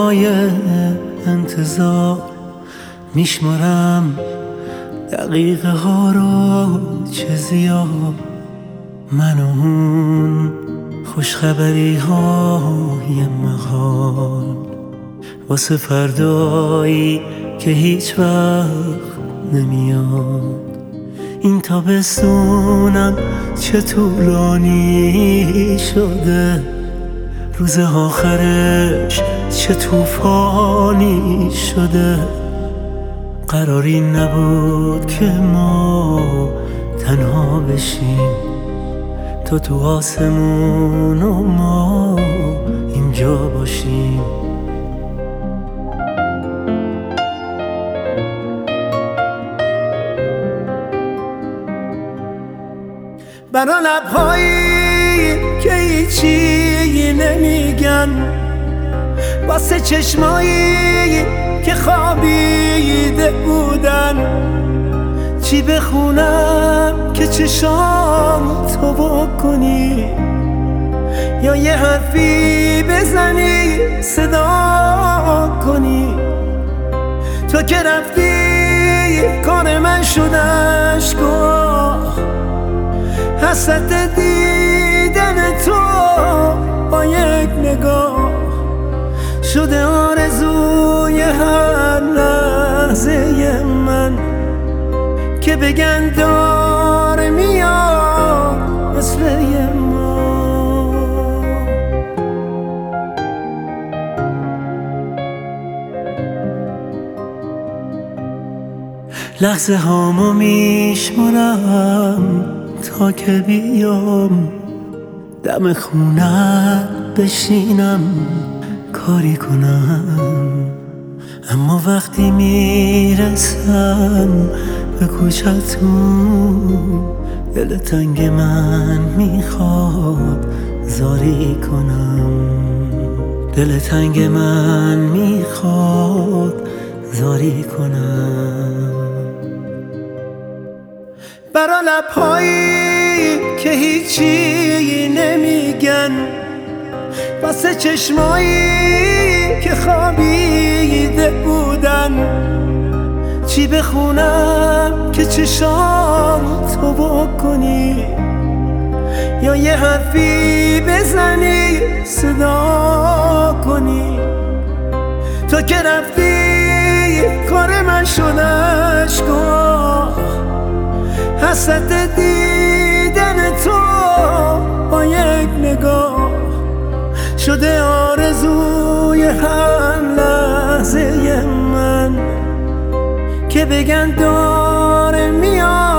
های انتظار میشمارم دقیقه ها رو چه زیاد، من و اون خوشخبری های محال واسه فردایی که هیچ وقت نمیاد. این تابستونم چه طولانی شده، روز آخرش چه طوفانی شده. قراری نبود که ما تنها بشیم، تو آسمون و ما اینجا باشیم. برا لبهایی که هیچی نمیگن، واسه چشمایی که خوابیده بودن، چی بخونم که چشام تو بکنی، یا یه حرفی بزنی صدا کنی. تو که رفتی کار من شد اشکا، حسرت دیدن تو با یک نگاه شده آرزوی هر لحظه من، که بگن داره میاد مثل ما. لحظه هامو میشمارم تا که بیام دم خونه بشینم کاری کنم. اما وقتی میرسم به کوچتون، دل تنگ من میخواد زاری کنم، دل تنگ من میخواد زاری کنم. برا لبهایی که هیچی نمیگن، واسه چشمایی که خوابیده بودن، چی بخونم که چشام تو بکنی، یا یه حرفی بزنی صدا کنی. تو که رفتی کار من شد اشکا، حسرت دیدن تو با یک نگاه شده آرزوی هر لحظه من، که بگن داره میاد